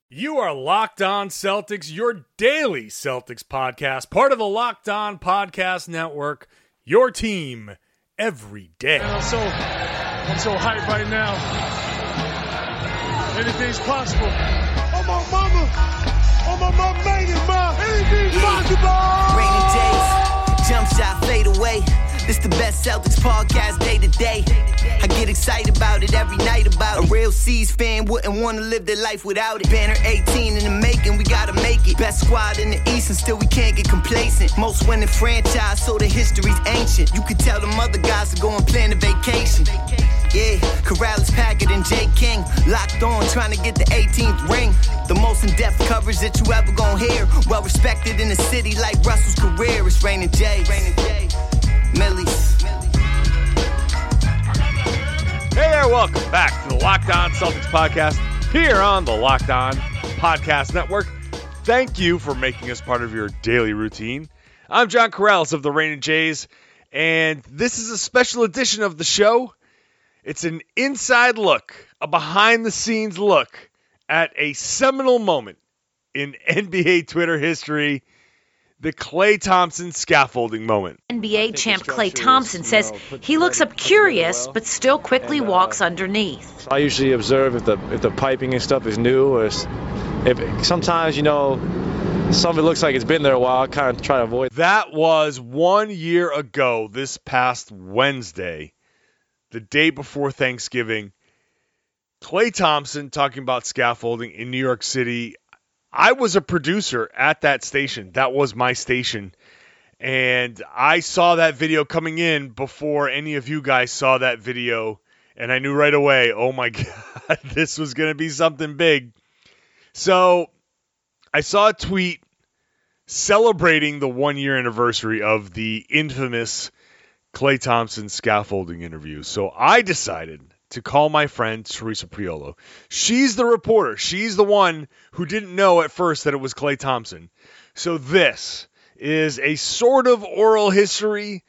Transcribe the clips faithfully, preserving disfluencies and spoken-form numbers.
You are Locked On Celtics, your daily Celtics podcast, part of the Locked On Podcast Network, your team every day. Man, I'm so, I'm so hyped right now. Anything's possible. Oh, my mama. Oh, my mama made it, ma. Anything's possible. Rainy days, jump shot, fade away. This the best Celtics podcast day to day. I get excited about it every night about it. A real C's fan wouldn't want to live their life without it. Banner eighteen in the making, we gotta make it. Best squad in the East and still we can't get complacent. Most winning franchise, so the history's ancient. You could tell them other guys to go and plan a vacation. Yeah, Corrales, Packard, and Jay King locked on, trying to get the eighteenth ring. The most in-depth coverage that you ever gonna hear. Well respected in the city like Russell's career. It's Rainin' J. Millie's. Hey there, welcome back to the Locked On Celtics podcast here on the Locked On Podcast Network. Thank you for making us part of your daily routine. I'm John Corrales of the Rainin' Jays, and this is a special edition of the show. It's an inside look, a behind-the-scenes look at a seminal moment in N B A Twitter history, the Klay Thompson scaffolding moment. N B A champ Klay Thompson says he looks up curious, but still quickly walks underneath. I usually observe if the if the piping and stuff is new, or if sometimes, you know, something looks like it's been there a while. I kind of try to avoid. That was one year ago this past Wednesday, the day before Thanksgiving. Klay Thompson talking about scaffolding in New York City. I was a producer at that station. That was my station. And I saw that video coming in before any of you guys saw that video. And I knew right away, oh my God, this was going to be something big. So I saw a tweet celebrating the one-year anniversary of the infamous Klay Thompson scaffolding interview. So I decided to call my friend Teresa Priolo. She's the reporter. She's the one who didn't know at first that it was Klay Thompson. So this is a sort of oral history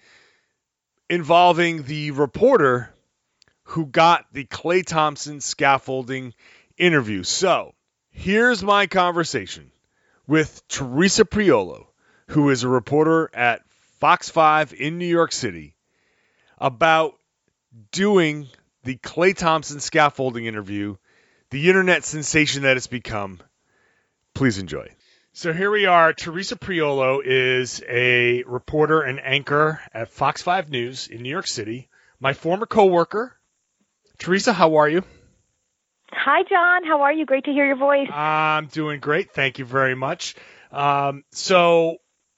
involving the reporter who got the Klay Thompson scaffolding interview. So here's my conversation with Teresa Priolo, who is a reporter at Fox five in New York City, about doing the Klay Thompson scaffolding interview, the internet sensation that it's become. Please enjoy. So here we are. Teresa Priolo is a reporter and anchor at Fox five News in New York City. My former coworker. Teresa, how are you? Hi, John. How are you? Great to hear your voice. I'm doing great. Thank you very much. Um, so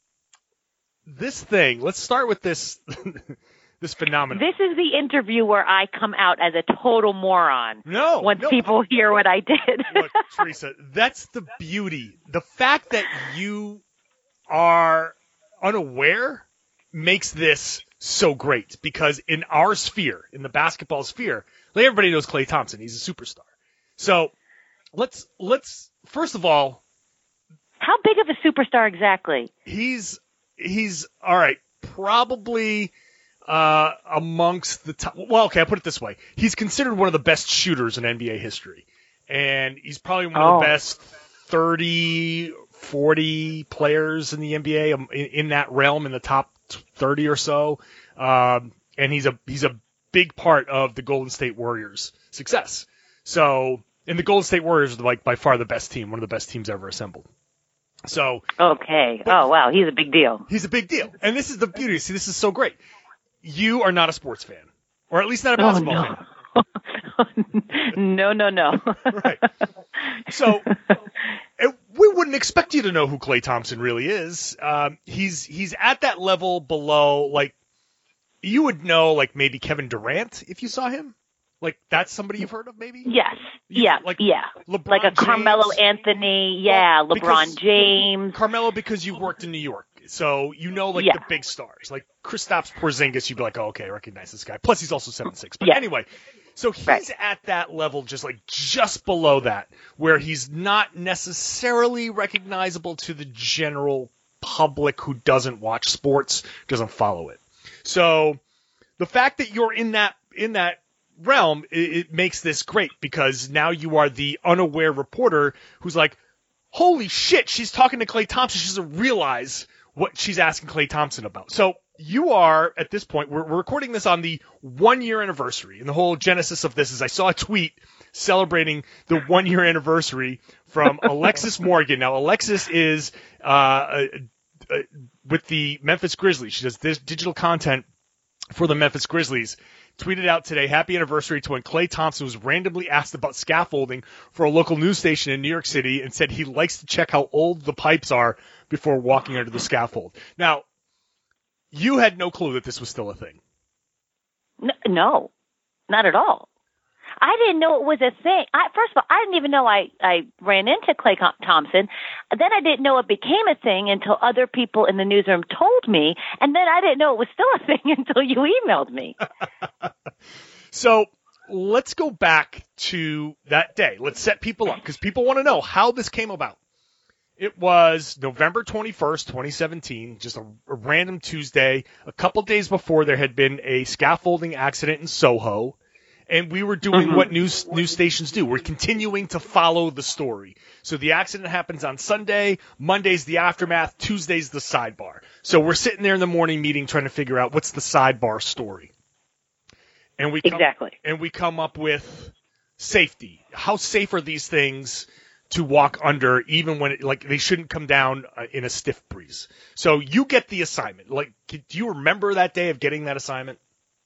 this thing, let's start with this this phenomenon. This is the interview where I come out as a total moron. No. Once no. people hear what I did. Look, Teresa, that's the beauty. The fact that you are unaware makes this so great, because in our sphere, in the basketball sphere, like, everybody knows Klay Thompson. He's a superstar. So let's let's first of all, how big of a superstar exactly? He's he's all right, probably uh, amongst the top. Well, okay, I'll put it this way: he's considered one of the best shooters in N B A history, and he's probably one oh. of the best thirty, forty players in the N B A in, in that realm, in the top thirty or so. Um, and he's a he's a big part of the Golden State Warriors' success. So, and the Golden State Warriors are like by far the best team, one of the best teams ever assembled. So, okay. Oh, wow. He's a big deal. He's a big deal. And this is the beauty. See, this is so great. You are not a sports fan, or at least not a basketball oh, no. fan. no, no, no. Right. So, it, we wouldn't expect you to know who Klay Thompson really is. Um, he's he's at that level below, like, you would know, like, maybe Kevin Durant if you saw him. Like, that's somebody you've heard of, maybe? Yes. You, yeah. Like yeah. LeBron like a James. Carmelo Anthony. Yeah. Well, LeBron James. Carmelo, because you worked in New York. So, you know, like, yeah. the big stars. Like, Kristaps Porzingis, you'd be like, oh, okay, I recognize this guy. Plus, he's also seven six. But yeah. anyway, so he's right. at that level, just like, just below that, where he's not necessarily recognizable to the general public who doesn't watch sports, doesn't follow it. So, the fact that you're in that in that realm, it, it makes this great because now you are the unaware reporter who's like, holy shit, she's talking to Klay Thompson. She doesn't realize what she's asking Klay Thompson about. So you are, at this point, we're, we're recording this on the one-year anniversary. And the whole genesis of this is I saw a tweet celebrating the one-year anniversary from Alexis Morgan. Now, Alexis is uh, uh, uh, with the Memphis Grizzlies. She does this digital content for the Memphis Grizzlies. Tweeted out today, happy anniversary to when Klay Thompson was randomly asked about scaffolding for a local news station in New York City and said he likes to check how old the pipes are before walking under the scaffold. Now, you had no clue that this was still a thing. No, not at all. I didn't know it was a thing. I, first of all, I didn't even know I, I ran into Klay Thompson. Then I didn't know it became a thing until other people in the newsroom told me. And then I didn't know it was still a thing until you emailed me. So let's go back to that day. Let's set people up because people want to know how this came about. It was November twenty-first, twenty seventeen, just a, a random Tuesday. A couple days before, there had been a scaffolding accident in Soho. And we were doing mm-hmm. what news news stations do. We're continuing to follow the story. So the accident happens on Sunday. Monday's the aftermath. Tuesday's the sidebar. So we're sitting there in the morning meeting trying to figure out what's the sidebar story. And we come, exactly. And we come up with safety. How safe are these things to walk under, even when it, like they shouldn't come down uh, in a stiff breeze? So you get the assignment. Like, do you remember that day of getting that assignment?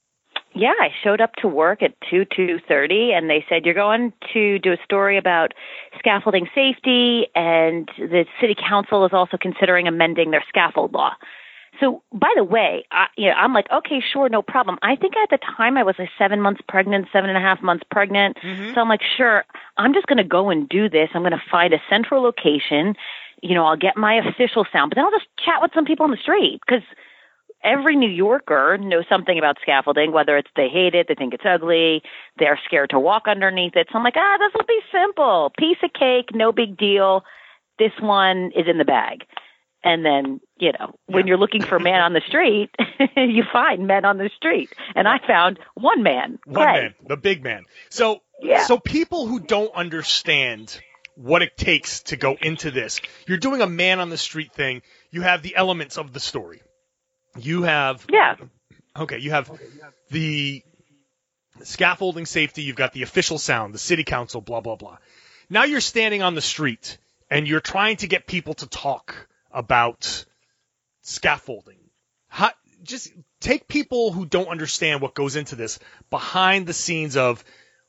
Yeah, I showed up to work at two, two thirty, and they said, you're going to do a story about scaffolding safety, and the city council is also considering amending their scaffold law. So, by the way, I, you know, I'm like, okay, sure, no problem. I think at the time I was like seven months pregnant, seven and a half months pregnant. Mm-hmm. So I'm like, sure, I'm just going to go and do this. I'm going to find a central location. You know, I'll get my official sound, but then I'll just chat with some people on the street because every New Yorker knows something about scaffolding, whether it's they hate it, they think it's ugly, they're scared to walk underneath it. So I'm like, ah, this will be simple. Piece of cake, no big deal. This one is in the bag. And then, you know, when yeah. you're looking for men on the street, you find men on the street. And I found one man. One Klay. man, the big man. So, yeah. so people who don't understand what it takes to go into this, you're doing a man on the street thing. You have the elements of the story. You have, yeah. okay, you have the scaffolding safety, you've got the official sound, the city council, blah, blah, blah. Now you're standing on the street and you're trying to get people to talk about scaffolding. How, just take people who don't understand what goes into this behind the scenes of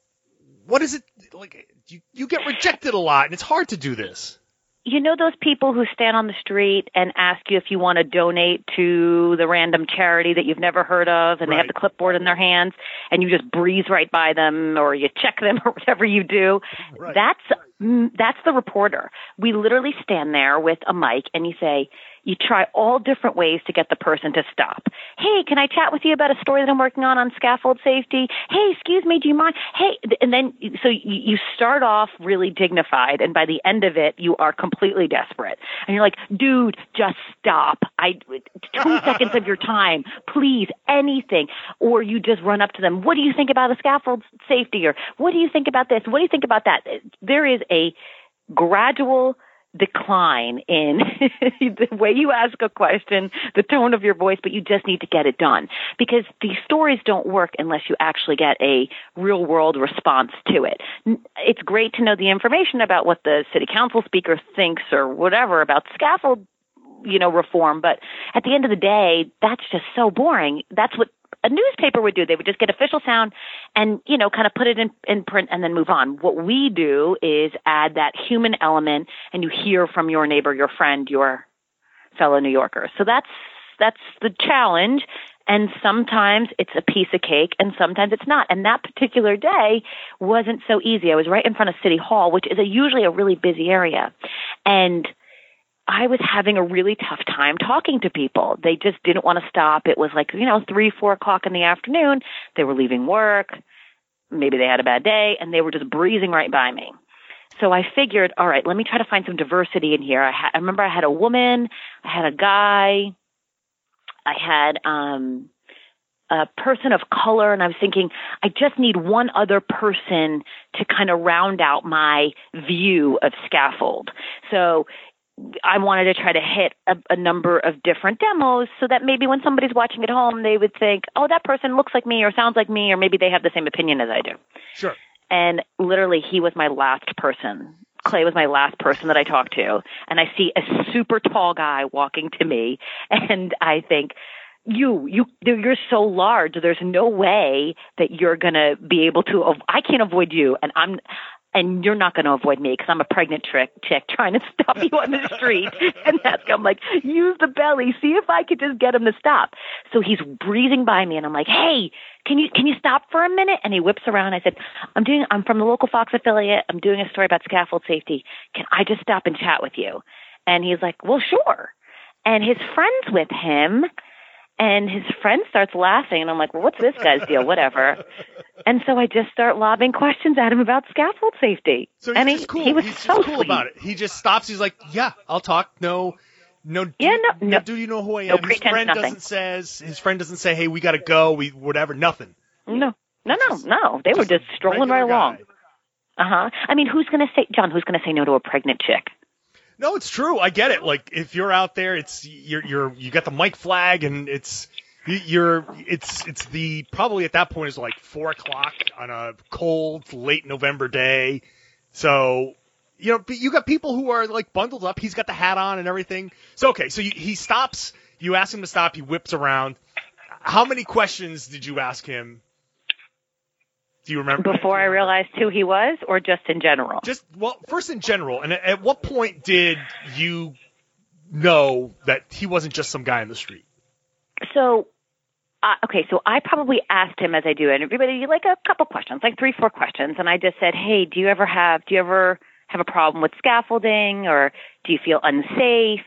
what is it, like, you, you get rejected a lot and it's hard to do this. You know those people who stand on the street and ask you if you want to donate to the random charity that you've never heard of, and right. they have the clipboard in their hands, and you just breeze right by them, or you check them, or whatever you do? Right. That's that's the reporter. We literally stand there with a mic, and you say, you try all different ways to get the person to stop. Hey, can I chat with you about a story that I'm working on on scaffold safety? Hey, excuse me, do you mind? Hey, and then so you, you start off really dignified, and by the end of it, you are completely desperate. And you're like, dude, just stop. I two seconds of your time, please, anything. Or you just run up to them. What do you think about the scaffold safety? Or what do you think about this? What do you think about that? There is a gradual decline in the way you ask a question, the tone of your voice, but you just need to get it done because these stories don't work unless you actually get a real world response to it. It's great to know the information about what the city council speaker thinks or whatever about scaffold, you know, reform, but at the end of the day, that's just so boring. That's what a newspaper would do. They would just get official sound and, you know, kind of put it in, in print and then move on. What we do is add that human element and you hear from your neighbor, your friend, your fellow New Yorkers. So that's, that's the challenge. And sometimes it's a piece of cake and sometimes it's not. And that particular day wasn't so easy. I was right in front of City Hall, which is a, usually a really busy area. And I was having a really tough time talking to people. They just didn't want to stop. It was like, you know, three, four o'clock in the afternoon. They were leaving work. Maybe they had a bad day, and they were just breezing right by me. So I figured, all right, let me try to find some diversity in here. I, ha- I remember I had a woman, I had a guy, I had um, a person of color, and I was thinking, I just need one other person to kind of round out my view of Scaffold. So I wanted to try to hit a, a number of different demos so that maybe when somebody's watching at home, they would think, oh, that person looks like me or sounds like me, or maybe they have the same opinion as I do. Sure. And literally, he was my last person. Clay was my last person that I talked to. And I see a super tall guy walking to me, and I think, you, you, you're so large. There's no way that you're going to be able to, I can't avoid you. And I'm, and you're not going to avoid me because I'm a pregnant trick chick trying to stop you on the street. And that's, I'm like, use the belly. See if I could just get him to stop. So he's breezing by me, and I'm like, hey, can you, can you stop for a minute? And he whips around. I said, I'm doing, I'm from the local Fox affiliate. I'm doing a story about scaffold safety. Can I just stop and chat with you? And he's like, well, sure. And his friend's with him. And his friend starts laughing, and I'm like, well, what's this guy's deal? Whatever. And so I just start lobbing questions at him about scaffold safety. So he's and just he, cool. he was he's so just cool sweet. about it. He just stops. He's like, yeah, I'll talk. No, no. Do, Yeah, no, no. Do you know who I am? No his pretense, friend nothing. doesn't says. His friend doesn't say, hey, we got to go. We whatever. Nothing. No, no, no, no. They were Just a just strolling right regular along. guy. Uh-huh. I mean, who's going to say, John, who's going to say no to a pregnant chick? No, it's true. I get it. Like if you're out there, it's you're you're you got the mic flag, and it's you're it's it's the probably at that point is like four o'clock on a cold late November day. So you know you got people who are like bundled up. He's got the hat on and everything. So okay, so you, he stops. You ask him to stop. He whips around. How many questions did you ask him? Do you remember? Before I realized who he was, or just in general? Just, well, first in general, and at, at what point did you know that he wasn't just some guy in the street? So, uh, okay, so I probably asked him, as I do, and everybody, like a couple questions, like three, four questions, and I just said, hey, do you ever have, do you ever have a problem with scaffolding, or do you feel unsafe?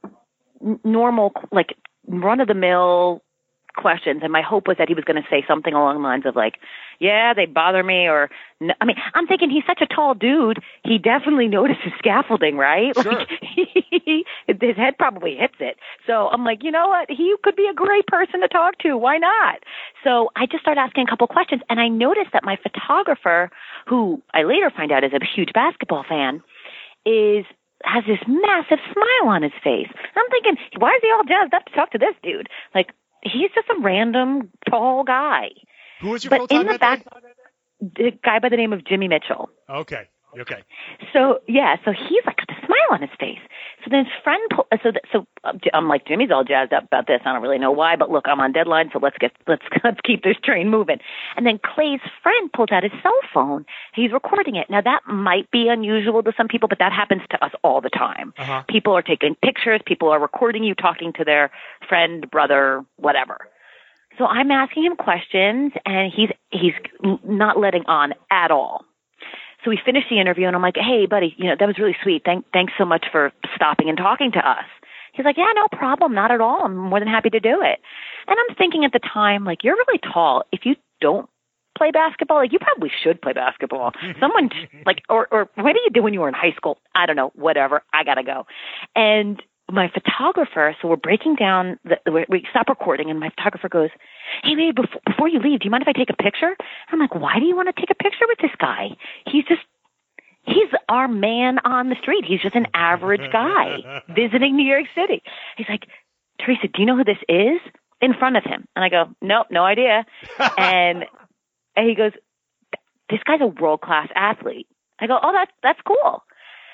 N- normal, like, run-of-the-mill questions, and my hope was that he was going to say something along the lines of like, yeah, they bother me, or no. I mean, I'm thinking he's such a tall dude, he definitely notices scaffolding, right? Sure. Like, he, his head probably hits it. So I'm like, you know what? He could be a great person to talk to. Why not? So I just started asking a couple questions, and I noticed that my photographer, who I later find out is a huge basketball fan, is has this massive smile on his face. I'm thinking, why is he all jazzed up to talk to this dude? Like, he's just a random tall guy. Who was your but photographer? in the back, the guy by the name of Jimmy Mitchell. Okay. Okay. So yeah, so he's like got the smile on his face. So then his friend, pull, so that, so I'm like, Jimmy's all jazzed up about this. I don't really know why, but look, I'm on deadline, so let's get let's let's keep this train moving. And then Clay's friend pulls out his cell phone. He's recording it. Now that might be unusual to some people, but that happens to us all the time. Uh-huh. People are taking pictures. People are recording you talking to their friend, brother, whatever. So I'm asking him questions, and he's he's not letting on at all. So we finished the interview, and I'm like, hey, buddy, you know, that was really sweet. Thank, thanks so much for stopping and talking to us. He's like, yeah, no problem, not at all. I'm more than happy to do it. And I'm thinking at the time, like, you're really tall. If you don't play basketball, like, you probably should play basketball. Someone, like, or, or what did you do when you were in high school? I don't know, whatever. I got to go. And my photographer, so we're breaking down, the, we stop recording, and my photographer goes, hey, maybe before, before you leave, do you mind if I take a picture? I'm like, why do you want to take a picture with this guy? He's just, he's our man on the street. He's just an average guy visiting New York City. He's like, Teresa, do you know who this is? In front of him. And I go, nope, no idea. and, and he goes, this guy's a world-class athlete. I go, oh, that's, that's cool.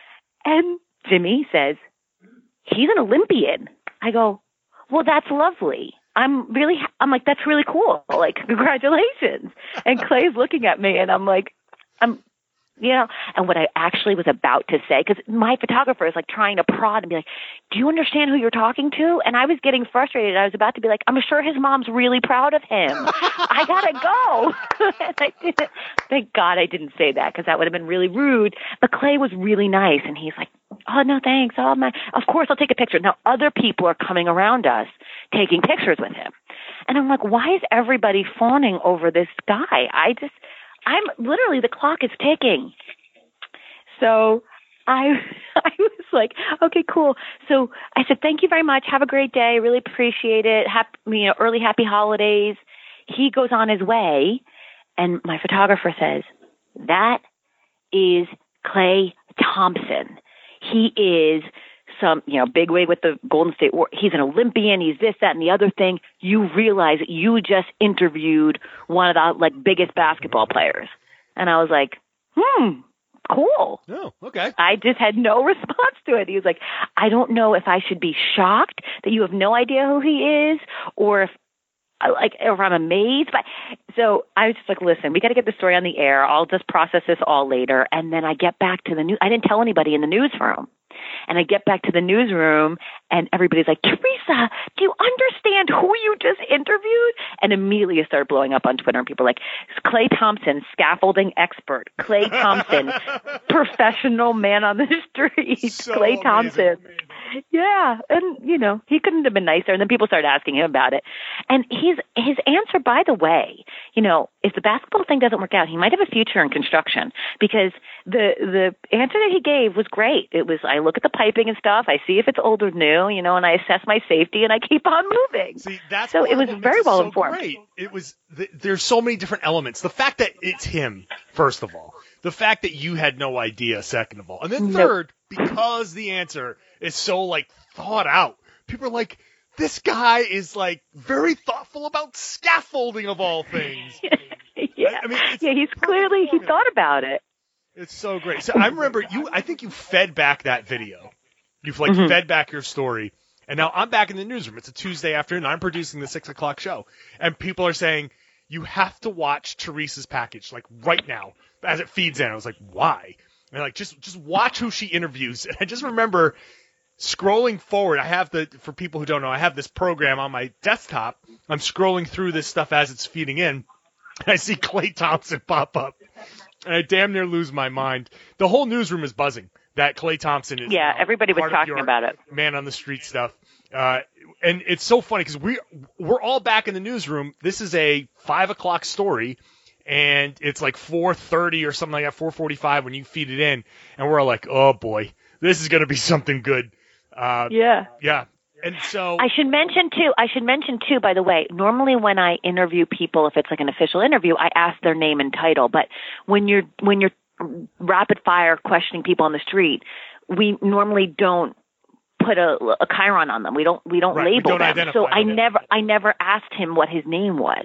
And Jimmy says, he's an Olympian. I go, well, that's lovely. I'm really, I'm like, that's really cool. Like, congratulations. And Clay's looking at me, and I'm like, I'm, you know, and what I actually was about to say, because my photographer is like trying to prod and be like, do you understand who you're talking to? And I was getting frustrated. I was about to be like, I'm sure his mom's really proud of him. I gotta go. And I didn't, thank God I didn't say that, because that would have been really rude. But Clay was really nice, and he's like, oh, no, thanks. Oh, my, of course I'll take a picture. Now other people are coming around us taking pictures with him. And I'm like, why is everybody fawning over this guy? I just, I'm literally, the clock is ticking. So I, I was like, okay, cool. So I said, thank you very much. Have a great day. Really appreciate it. Happy, you know, early happy holidays. he goes on his way, and my photographer says, that is Klay Thompson. He is some, you know, bigwig with the Golden State War. He's an Olympian. He's this, that, and the other thing. You realize that you just interviewed one of the like biggest basketball players. And I was like, hmm, cool. Oh, okay. I just had no response to it. He was like, I don't know if I should be shocked that you have no idea who he is, or if like, or I'm amazed. But so I was just like, listen, we got to get the story on the air. I'll just process this all later. And then I get back to the news. I didn't tell anybody in the newsroom. And I get back to the newsroom, and everybody's like, Teresa, do you understand who you just interviewed? And immediately it started blowing up on Twitter, and people were like, Klay Thompson, scaffolding expert. Klay Thompson, professional man on the street. So Klay Thompson. Amazing. Yeah, and, you know, he couldn't have been nicer. And then people started asking him about it. And his his answer, by the way, you know, if the basketball thing doesn't work out, he might have a future in construction, because the the answer that he gave was great. It was, I look at the piping and stuff, I see if it's old or new, you know, and I assess my safety, and I keep on moving. See, that's so it was very well so informed. Great. It was. Th- there's so many different elements. The fact that it's him, first of all. The fact that you had no idea, second of all. And then third, nope. because the answer is so, like, thought out. People are like, this guy is, like, very thoughtful about scaffolding of all things. yeah. I mean, yeah, he's clearly, he thought about it. It's so great. So I remember you, I think you fed back that video. You've, like, mm-hmm. fed back your story. And now I'm back in the newsroom. It's a Tuesday afternoon. I'm producing the six o'clock show. And people are saying, you have to watch Teresa's package, like, right now. As it feeds in, I was like, why? And like, just just watch who she interviews. And I just remember scrolling forward. I have the, for people who don't know, I have this program on my desktop. I'm scrolling through this stuff as it's feeding in. And I see Klay Thompson pop up. And I damn near lose my mind. The whole newsroom is buzzing that Klay Thompson is. Yeah, uh, everybody was talking about it. Man on the street stuff. Uh, and it's so funny because we, we're all back in the newsroom. This is a five o'clock story. And it's like four thirty or something like that, four forty-five when you feed it in. And we're all like, oh, boy, this is going to be something good. Uh, yeah. Yeah. And so I should mention, too, I should mention, too, by the way, normally when I interview people, if it's like an official interview, I ask their name and title. But when you're when you're rapid fire questioning people on the street, we normally don't put a, a chyron on them. We don't we don't right, label we don't them. So I never I never asked him what his name was.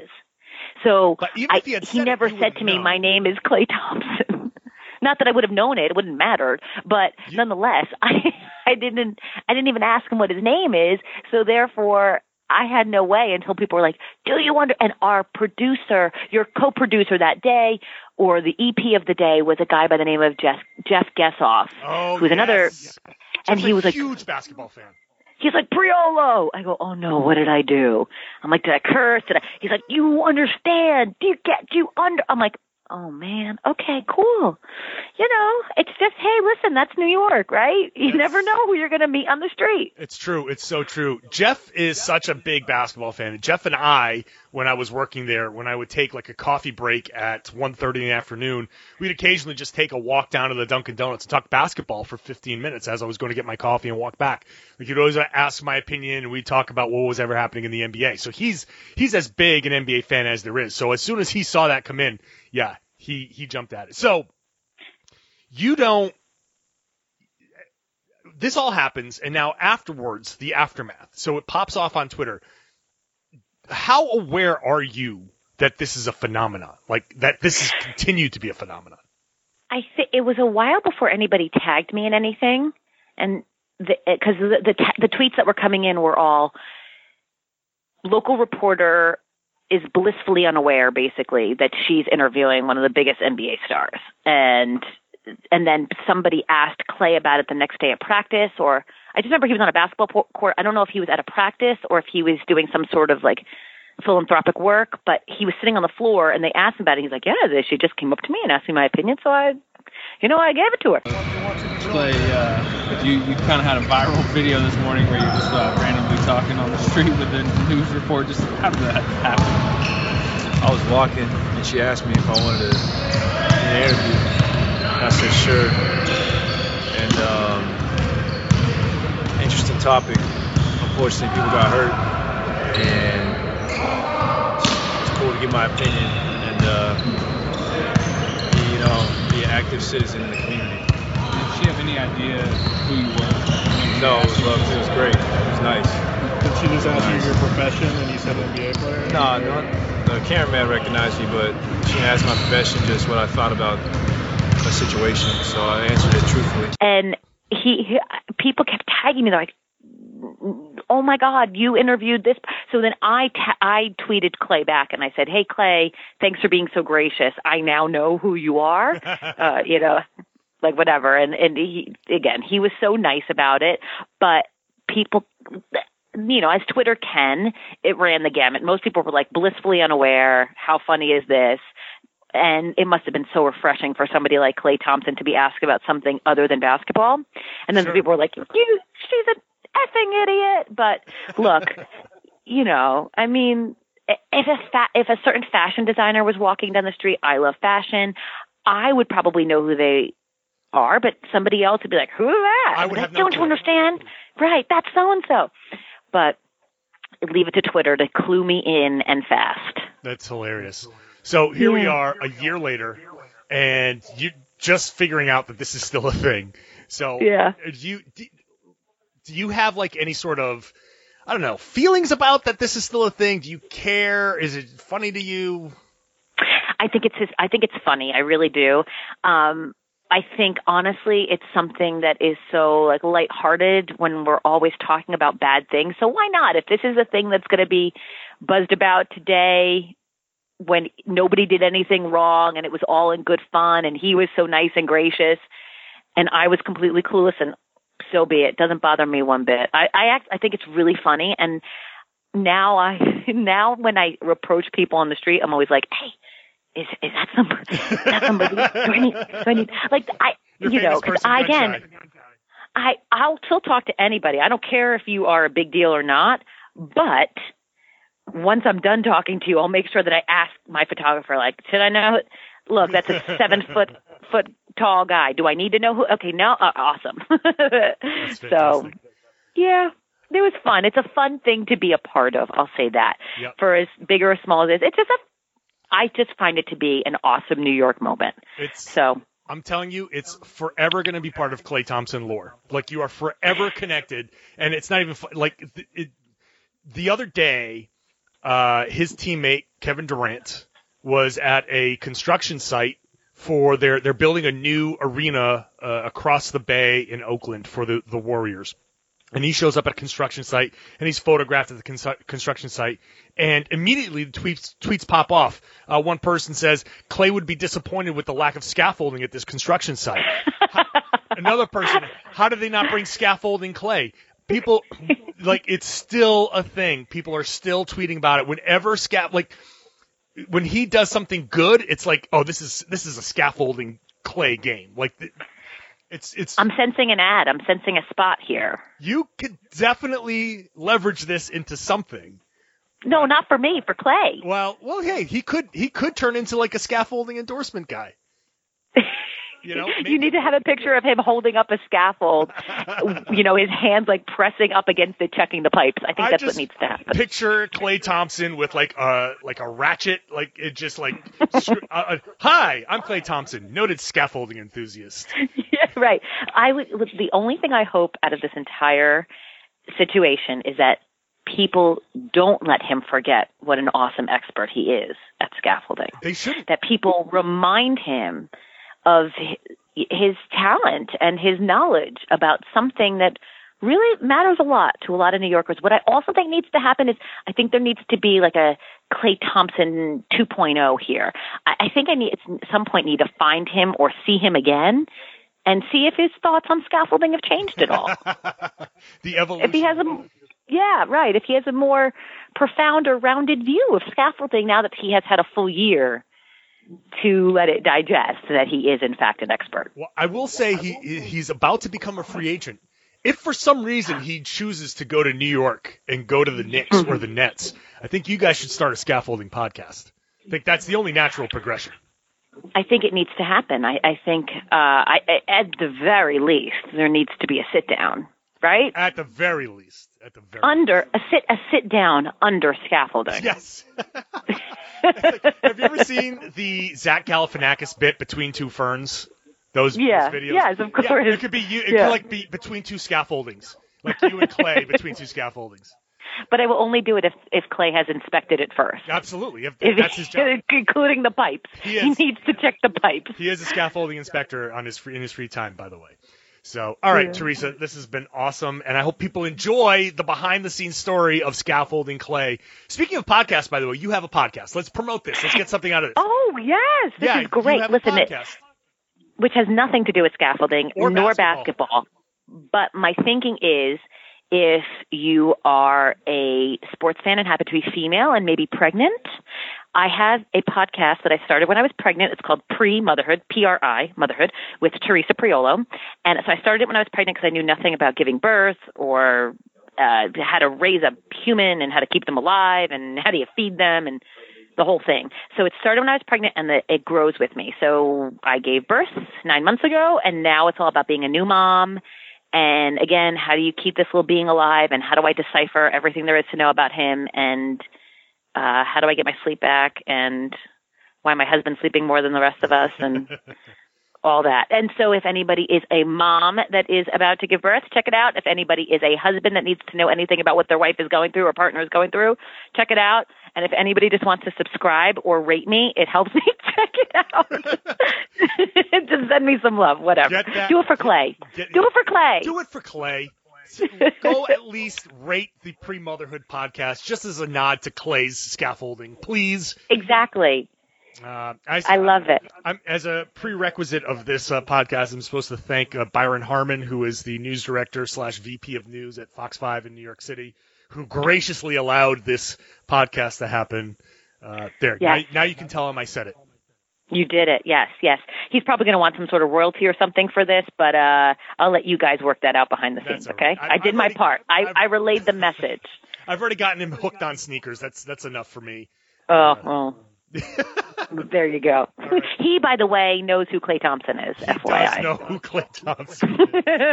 So I, he, he never it, said to me, know. my name is Klay Thompson. Not that I would have known it; it wouldn't matter. But you, nonetheless, I I didn't I didn't even ask him what his name is. So therefore, I had no way until people were like, "Do you wonder?" And our producer, your co-producer that day, or the E P of the day, was a guy by the name of Jeff Jeff Gessoff, oh, who's yes. another, Jeff's and he was a like huge basketball fan. He's like, Priolo. I go, oh no, what did I do? I'm like, did I curse? Did I? He's like, you understand? Do you get? Do you under? I'm like, oh man, okay, cool. You know, it's just, hey, listen, that's New York, right? You it's, never know who you're going to meet on the street. It's true. It's so true. Jeff is such a big basketball fan. Jeff and I, when I was working there, when I would take like a coffee break at one thirty in the afternoon, we'd occasionally just take a walk down to the Dunkin' Donuts and talk basketball for fifteen minutes as I was going to get my coffee and walk back. Like, he'd always ask my opinion, and we'd talk about what was ever happening in the N B A. So he's he's as big an N B A fan as there is. So as soon as he saw that come in, yeah, he, he jumped at it. So you don't – this all happens, and now afterwards, the aftermath. So it pops off on Twitter. How aware are you that this is a phenomenon, like that this has continued to be a phenomenon? I think it was a while before anybody tagged me in anything, and because the the, the, the tweets that were coming in were all local reporter is blissfully unaware, basically, that she's interviewing one of the biggest N B A stars, and and then somebody asked Klay about it the next day at practice, or I just remember he was on a basketball court. I don't know if he was at a practice or if he was doing some sort of like philanthropic work, but he was sitting on the floor and they asked him about it. He's like, yeah, she just came up to me and asked me my opinion, so I, you know, I gave it to her. Klay, uh, you, you kind of had a viral video this morning where you're just uh, randomly talking on the street with a news report. Just how did that happen? I was walking and she asked me if I wanted to an interview. I said sure. And um, interesting topic. Unfortunately, people got hurt, and it's cool to give my opinion and, uh, be, you know, be an active citizen in the community. Did she have any idea who you were? No, it was, lovely. It was great. It was nice. Did she just ask nice. you your profession and you said N B A player? No, no, the cameraman recognized me, but she didn't ask my profession, just what I thought about the situation. So I answered it truthfully. And he, he people kept tagging me. They're like, oh my God, you interviewed this. So then I, ta- I tweeted Clay back and I said, hey, Clay, thanks for being so gracious. I now know who you are, uh, you know, like whatever. And, and he, again, he was so nice about it, but people, you know, as Twitter can, it ran the gamut. Most people were like blissfully unaware. How funny is this? And it must have been so refreshing for somebody like Klay Thompson to be asked about something other than basketball. And then Sure. people were like, you, she's an effing idiot. But look, you know, I mean, if a fa- if a certain fashion designer was walking down the street, I love fashion, I would probably know who they are, but somebody else would be like, who's that? I would have no Don't clue. you understand? Right, that's so-and-so. But leave it to Twitter to clue me in and fast. That's hilarious. So here we Yeah. are a year later, and you just figuring out that this is still a thing. So Yeah. do you do, do you have like any sort of, I don't know, feelings about that this is still a thing? Do you care? Is it funny to you? I think it's I think it's funny. I really do. Um, I think honestly, it's something that is so like lighthearted when we're always talking about bad things. So why not? If this is a thing that's going to be buzzed about today, when nobody did anything wrong and it was all in good fun, and he was so nice and gracious, and I was completely clueless, and so be it. Doesn't bother me one bit. I I, act, I think it's really funny, and now I now when I approach people on the street, I'm always like, hey. Is is that somebody? Is that somebody? Do I need? Do I need? Like I, Your you know, famous because person I gun again, shy. I I'll still talk to anybody. I don't care if you are a big deal or not. But once I'm done talking to you, I'll make sure that I ask my photographer, like, should I know? Look, that's a seven foot foot tall guy. Do I need to know who? Okay, no, uh, awesome. That's so, fantastic. yeah. It was fun. It's a fun thing to be a part of. I'll say that. Yep. For as big or as small as it is, it's just a I just find it to be an awesome New York moment. It's So, I'm telling you, it's forever going to be part of Klay Thompson lore. Like, you are forever connected, and it's not even fu- like th- it, the other day, uh, his teammate Kevin Durant was at a construction site for their they're building a new arena uh, across the bay in Oakland for the the Warriors. And he shows up at a construction site, and he's photographed at the cons- construction site, and immediately the tweets tweets pop off. Uh, one person says, Klay would be disappointed with the lack of scaffolding at this construction site. Another person, how did they not bring scaffolding, Klay? People, like, it's still a thing. People are still tweeting about it. Whenever scaff, like, when he does something good, it's like, oh, this is this is a scaffolding Klay game. Like, the, It's it's. I'm sensing an ad. I'm sensing a spot here. You could definitely leverage this into something. No, not for me, for Clay. Well, well, hey, he could he could turn into like a scaffolding endorsement guy. You know, You need to have a picture of him holding up a scaffold, you know, his hands like pressing up against it, checking the pipes. I think I that's just what needs to happen. Picture Klay Thompson with like a like a ratchet, like it just like. uh, uh, Hi, I'm Klay Thompson, noted scaffolding enthusiast. Yeah, right. I would. The only thing I hope out of this entire situation is that people don't let him forget what an awesome expert he is at scaffolding. They shouldn't. That people remind him of his talent and his knowledge about something that really matters a lot to a lot of New Yorkers. What I also think needs to happen is I think there needs to be like a Klay Thompson two point oh here. I, I think I need at some point need to find him or see him again and see if his thoughts on scaffolding have changed at all. The evolution. If he has a, yeah, right. If he has a more profound or rounded view of scaffolding now that he has had a full year to let it digest that he is in fact an expert. Well, I will say he he's about to become a free agent. If for some reason he chooses to go to New York and go to the Knicks or the Nets, I think you guys should start a scaffolding podcast. I think that's the only natural progression. I think it needs to happen. I, I think uh, I, at the very least there needs to be a sit down, right? At the very least. At the very Under a sit a sit down under scaffolding. Yes. like, have you ever seen the Zach Galifianakis bit Between Two Ferns? Those, yeah. those videos? Yes, of course. Yeah, it could be you. It yeah. could like be between two scaffoldings, like you and Clay between two scaffoldings. But I will only do it if, if Clay has inspected it first. Absolutely. If, if that's his job. Including the pipes. He, is, he needs to check the pipes. He is a scaffolding inspector on his free, in his free time, by the way. So, all right, yeah. Teresa, this has been awesome, and I hope people enjoy the behind-the-scenes story of Scaffolding Clay. Speaking of podcasts, by the way, you have a podcast. Let's promote this. Let's get something out of this. Oh, yes. This yeah, is great. You have Listen, a podcast. It, which has nothing to do with scaffolding or nor basketball. basketball. But my thinking is, if you are a sports fan and happen to be female and maybe pregnant, I have a podcast that I started when I was pregnant. It's called Pre-Motherhood, P R I, Motherhood, with Teresa Priolo. And so I started it when I was pregnant because I knew nothing about giving birth or uh, how to raise a human and how to keep them alive and how do you feed them and the whole thing. So it started when I was pregnant, and the, it grows with me. So I gave birth nine months ago, and now it's all about being a new mom. And again, how do you keep this little being alive, and how do I decipher everything there is to know about him, and uh, how do I get my sleep back, and why my husband's sleeping more than the rest of us, and all that. And so if anybody is a mom that is about to give birth, check it out. If anybody is a husband that needs to know anything about what their wife is going through or partner is going through, check it out. And if anybody just wants to subscribe or rate me, it helps me. Check it out. Just send me some love, whatever. Do it for Clay. Get, do it for Clay. Do it for Clay. Go at least rate the Pre-Motherhood podcast just as a nod to Clay's scaffolding, please. Exactly. Uh, I, I love it. I'm, as a prerequisite of this uh, podcast, I'm supposed to thank uh, Byron Harmon, who is the news director slash V P of news at Fox five in New York City, who graciously allowed this podcast to happen. Uh, there. Yes. Now, now you can tell him I said it. You did it. Yes, yes. He's probably going to want some sort of royalty or something for this, but uh, I'll let you guys work that out behind the scenes, That's okay? Right. I, I did I've my already, part. I, I've, I relayed the message. I've already gotten him hooked on sneakers. That's that's enough for me. Oh, uh, well. There you go. Right. He, by the way, knows who Klay Thompson is, he F Y I. He does know who Klay Thompson is.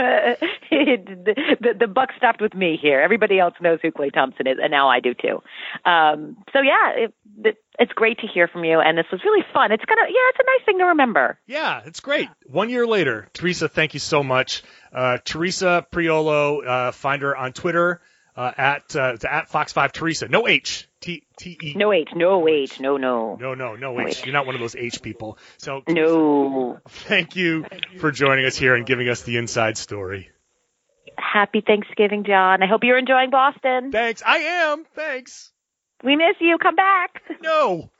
the, the, the buck stopped with me here. Everybody else knows who Klay Thompson is, and now I do too. Um, so, yeah, it, it, it's great to hear from you, and this was really fun. It's kind of, yeah, it's a nice thing to remember. Yeah, it's great. One year later. Teresa, thank you so much. Uh, Teresa Priolo, uh, find her on Twitter uh, at uh, at Fox five Teresa. No H. T T E. No H, no H, no, no. No, no, no H. H. You're not one of those H people. So no. Thank you for joining us here and giving us the inside story. Happy Thanksgiving, John. I hope you're enjoying Boston. Thanks. I am. Thanks. We miss you. Come back. No.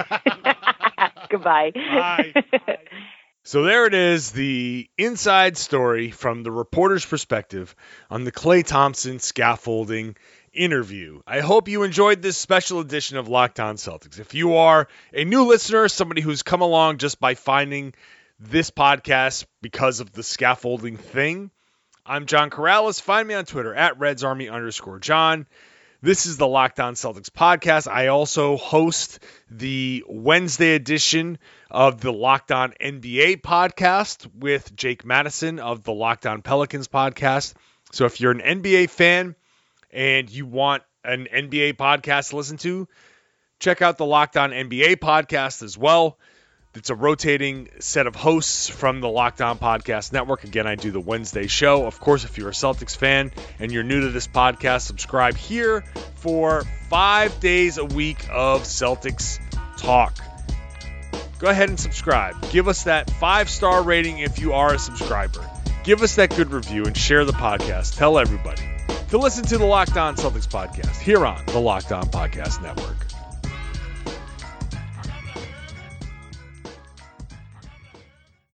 Goodbye. Bye. So there it is, the inside story from the reporter's perspective on the Klay Thompson scaffolding interview. I hope you enjoyed this special edition of Locked On Celtics. If you are a new listener, somebody who's come along just by finding this podcast because of the scaffolding thing, I'm John Corrales. Find me on Twitter at RedsArmy underscore John. This is the Locked On Celtics podcast. I also host the Wednesday edition of the Locked On N B A podcast with Jake Madison of the Locked On Pelicans podcast. So if you're an N B A fan and you want an N B A podcast to listen to, check out the Locked On N B A podcast as well. It's a rotating set of hosts from the Locked On Podcast Network. Again, I do the Wednesday show. Of course, if you're a Celtics fan and you're new to this podcast, subscribe here for five days a week of Celtics talk. Go ahead and subscribe. Give us that five-star rating if you are a subscriber. Give us that good review and share the podcast. Tell everybody to listen to the Locked On Celtics podcast here on the Locked On Podcast Network.